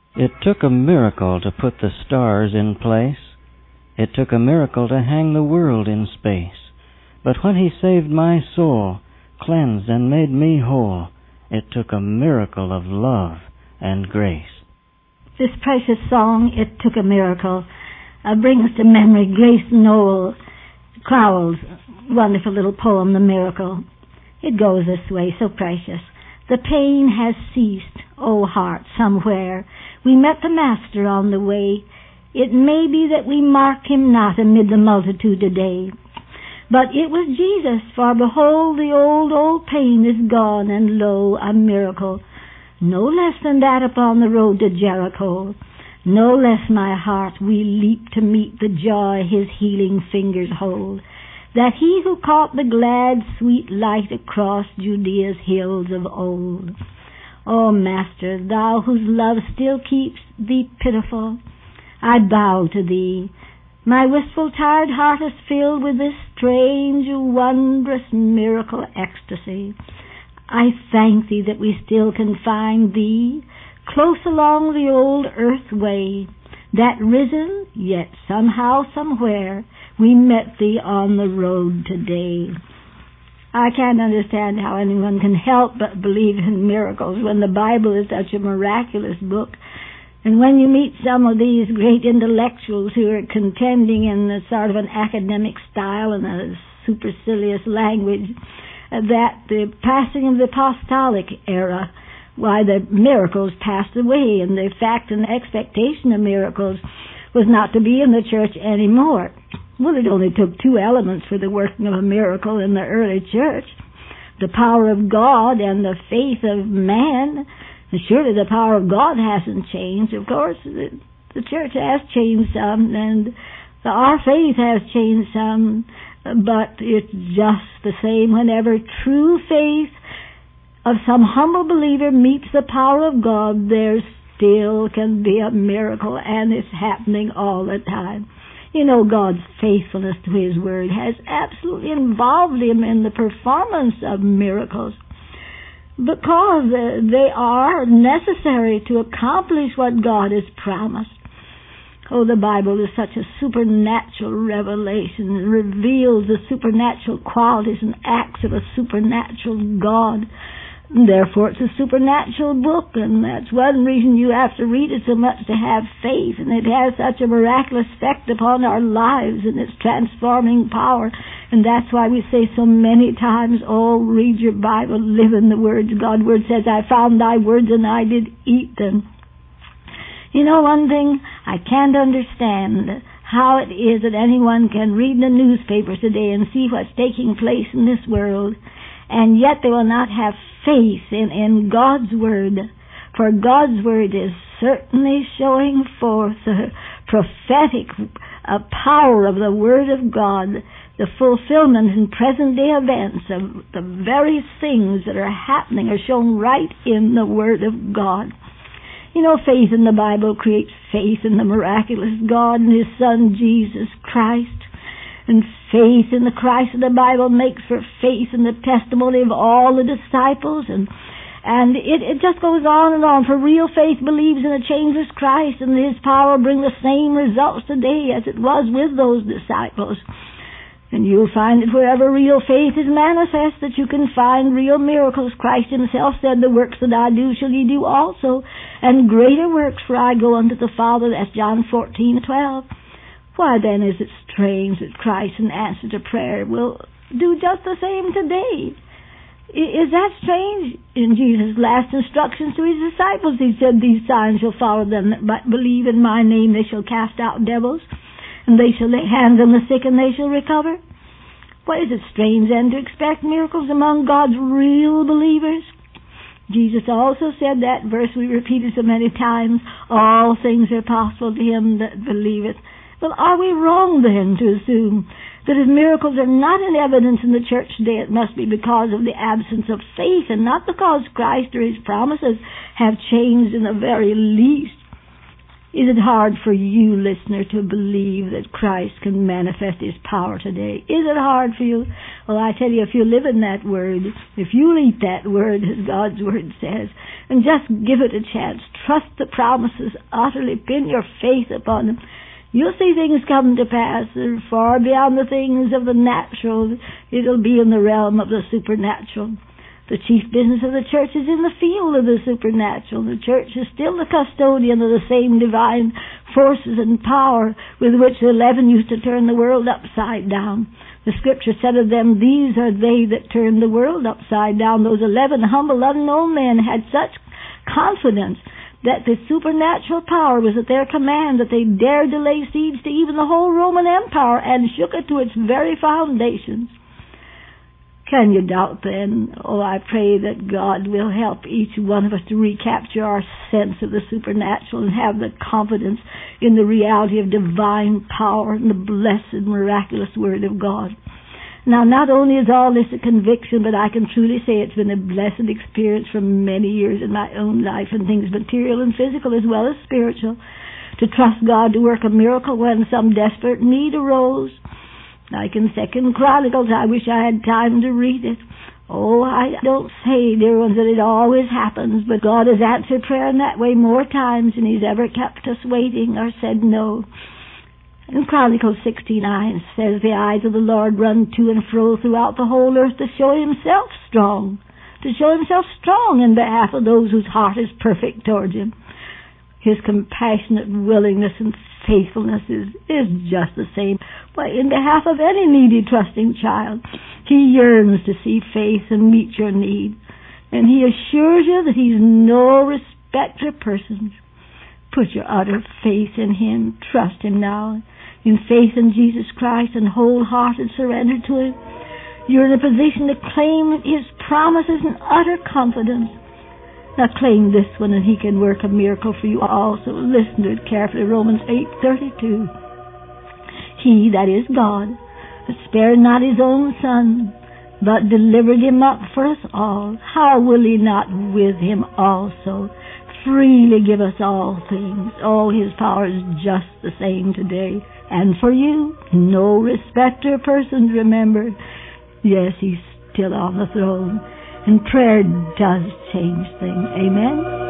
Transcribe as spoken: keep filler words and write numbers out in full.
It took a miracle to put the stars in place. It took a miracle to hang the world in space. But when he saved my soul, cleansed and made me whole, it took a miracle of love and grace. This precious song, It Took a Miracle, uh, brings to memory Grace Noel Crowell's wonderful little poem, The Miracle. It goes this way, so precious. The pain has ceased, O heart, somewhere. We met the Master on the way. It may be that we mark him not amid the multitude today. But it was Jesus, for behold, the old, old pain is gone, and lo, a miracle. No less than that upon the road to Jericho. No less, my heart, we leap to meet the joy his healing fingers hold. That he who caught the glad, sweet light across Judea's hills of old. O Master, thou whose love still keeps thee pitiful, I bow to thee. My wistful, tired heart is filled with this strange, wondrous miracle ecstasy. I thank thee that we still can find thee close along the old earth way, that risen, yet somehow, somewhere, we met thee on the road today. I can't understand how anyone can help but believe in miracles when the Bible is such a miraculous book. And when you meet some of these great intellectuals who are contending in a sort of an academic style and a supercilious language, uh, that the passing of the apostolic era, why the miracles passed away, and the fact and expectation of miracles was not to be in the church anymore. Well, it only took two elements for the working of a miracle in the early church: the power of God and the faith of man. And surely the power of God hasn't changed. Of course, the, the church has changed some, and the, our faith has changed some, but it's just the same whenever true faith of some humble believer meets the power of God. There still can be a miracle, and it's happening all the time. You know, God's faithfulness to his word has absolutely involved him in the performance of miracles, because uh, they are necessary to accomplish what God has promised. Oh, the Bible is such a supernatural revelation. It reveals the supernatural qualities and acts of a supernatural God. And therefore, it's a supernatural book, and that's one reason you have to read it so much, to have faith. And it has such a miraculous effect upon our lives and its transforming power. And that's why we say so many times, oh, read your Bible, live in the words. God's word says, I found thy words and I did eat them. You know, one thing I can't understand, how it is that anyone can read the newspapers today and see what's taking place in this world, and yet they will not have faith in, in God's word. For God's word is certainly showing forth the prophetic uh, power of the word of God, the fulfillment in present-day events of the very things that are happening are shown right in the word of God. You know, faith in the Bible creates faith in the miraculous God and his Son, Jesus Christ. And faith in the Christ of the Bible makes for faith in the testimony of all the disciples. And and it, it just goes on and on. For real faith believes in a changeless Christ, and his power brings the same results today as it was with those disciples. And you'll find that wherever real faith is manifest, that you can find real miracles. Christ himself said, the works that I do shall ye do also, and greater works, for I go unto the Father. That's John fourteen twelve. Why then is it strange that Christ, in answer to prayer, will do just the same today? Is that strange? In Jesus' last instructions to his disciples, he said, these signs shall follow them that but believe in my name. They shall cast out devils, and they shall lay hands on the sick, and they shall recover. Why is it strange then to expect miracles among God's real believers? Jesus also said that verse we repeated so many times, all things are possible to him that believeth. Well, are we wrong then to assume that if miracles are not in evidence in the church today, it must be because of the absence of faith and not because Christ or his promises have changed in the very least? Is it hard for you, listener, to believe that Christ can manifest His power today? Is it hard for you? Well, I tell you, if you live in that Word, if you eat that Word, as God's Word says, and just give it a chance, trust the promises, utterly pin your faith upon them, you'll see things come to pass that are far beyond the things of the natural. It'll be in the realm of the supernatural. The chief business of the church is in the field of the supernatural. The church is still the custodian of the same divine forces and power with which the eleven used to turn the world upside down. The scripture said of them, these are they that turned the world upside down. Those eleven humble, unknown men had such confidence that the supernatural power was at their command, that they dared to lay siege to even the whole Roman Empire and shook it to its very foundations. Can you doubt then? Oh, I pray that God will help each one of us to recapture our sense of the supernatural and have the confidence in the reality of divine power and the blessed, miraculous Word of God. Now, not only is all this a conviction, but I can truly say it's been a blessed experience for many years in my own life, and things material and physical as well as spiritual, to trust God to work a miracle when some desperate need arose. Like in Second Chronicles, I wish I had time to read it. Oh, I don't say, dear ones, that it always happens, but God has answered prayer in that way more times than He's ever kept us waiting or said no. In Chronicles sixty-nine says, the eyes of the Lord run to and fro throughout the whole earth to show Himself strong, to show Himself strong in behalf of those whose heart is perfect towards Him. His compassionate willingness and faithfulness is, is just the same. But in behalf of any needy, trusting child, He yearns to see faith and meet your need. And He assures you that He's no respecter of persons. Put your utter faith in Him. Trust Him now. In faith in Jesus Christ and wholehearted surrender to Him, you're in a position to claim His promises in utter confidence. Now claim this one, and He can work a miracle for you also. Listen to it carefully. Romans eight thirty-two. He, that is God, that spared not His own Son, but delivered Him up for us all, how will He not with Him also freely give us all things? Oh, His power is just the same today. And for you, no respecter of persons, remember. Yes, He's still on the throne. And prayer does change things. Amen?